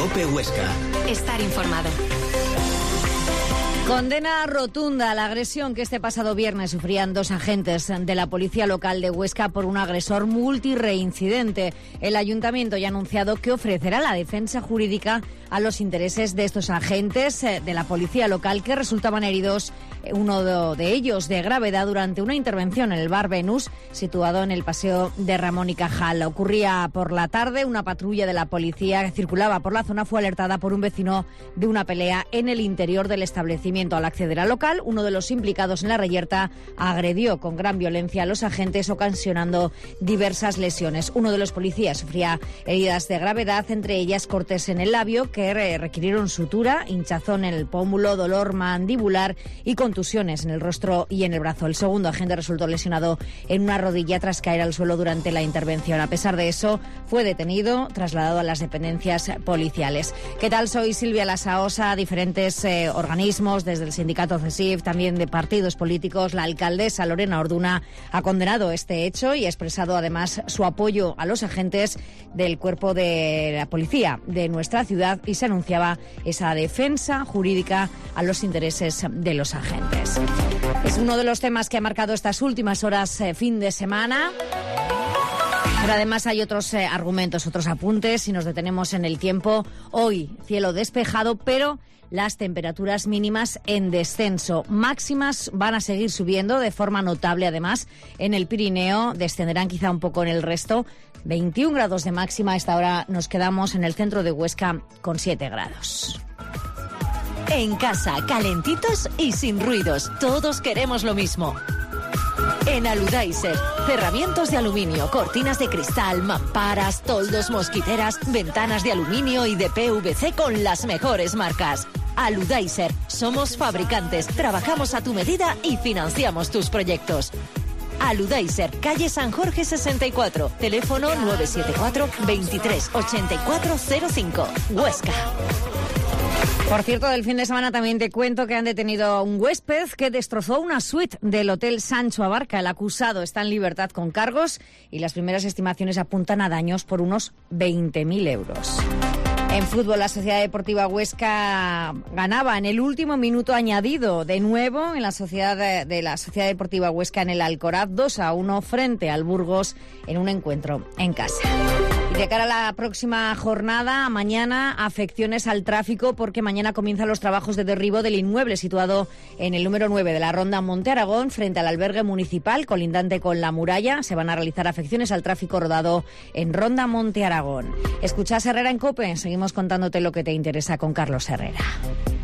COPE Huesca. Estar informado. Condena rotunda a la agresión que este pasado viernes sufrían 2 agentes de la Policía Local de Huesca por un agresor multireincidente. El Ayuntamiento ya ha anunciado que ofrecerá la defensa jurídica a los intereses de estos agentes de la Policía Local que resultaban heridos, uno de ellos de gravedad, durante una intervención en el bar Venus, situado en el Paseo de Ramón y Cajal. Ocurría por la tarde. Una patrulla de la policía que circulaba por la zona fue alertada por un vecino de una pelea en el interior del establecimiento. Al acceder al local, uno de los implicados en la reyerta agredió con gran violencia a los agentes, ocasionando diversas lesiones. Uno de los policías sufría heridas de gravedad, entre ellas cortes en el labio que requirieron sutura, hinchazón en el pómulo, dolor mandibular y contusiones en el rostro y en el brazo. El segundo agente resultó lesionado en una rodilla tras caer al suelo durante la intervención. A pesar de eso, fue detenido, trasladado a las dependencias policiales. ¿Qué tal? Soy Silvia Lasaosa. Diferentes organismos, desde el sindicato CESIF, también de partidos políticos. La alcaldesa Lorena Orduna ha condenado este hecho y ha expresado además su apoyo a los agentes del cuerpo de la policía de nuestra ciudad, y se anunciaba esa defensa jurídica a los intereses de los agentes. Es uno de los temas que ha marcado estas últimas horas, fin de semana. Pero además hay otros argumentos, otros apuntes. Si nos detenemos en el tiempo, hoy cielo despejado, pero las temperaturas mínimas en descenso. Máximas van a seguir subiendo de forma notable, además. En el Pirineo descenderán quizá un poco en el resto. 21 grados de máxima. A esta hora nos quedamos en el centro de Huesca con 7 grados. En casa, calentitos y sin ruidos. Todos queremos lo mismo. En Aludaiser, cerramientos de aluminio, cortinas de cristal, mamparas, toldos, mosquiteras, ventanas de aluminio y de PVC con las mejores marcas. Aludaiser, somos fabricantes, trabajamos a tu medida y financiamos tus proyectos. Aludaiser, calle San Jorge 64, teléfono 974 23 8405, Huesca. Por cierto, del fin de semana también te cuento que han detenido a un huésped que destrozó una suite del Hotel Sancho Abarca. El acusado está en libertad con cargos y las primeras estimaciones apuntan a daños por unos 20.000 euros. En fútbol, la Sociedad Deportiva Huesca ganaba en el último minuto añadido de nuevo en la Sociedad Deportiva Huesca en el Alcoraz 2-1 frente al Burgos en un encuentro en casa. Y de cara a la próxima jornada, mañana, afecciones al tráfico, porque mañana comienzan los trabajos de derribo del inmueble situado en el número 9 de la Ronda Monte Aragón, frente al albergue municipal colindante con la muralla. Se van a realizar afecciones al tráfico rodado en Ronda Monte Aragón. Escuchas Herrera en COPE. Seguimos contándote lo que te interesa con Carlos Herrera.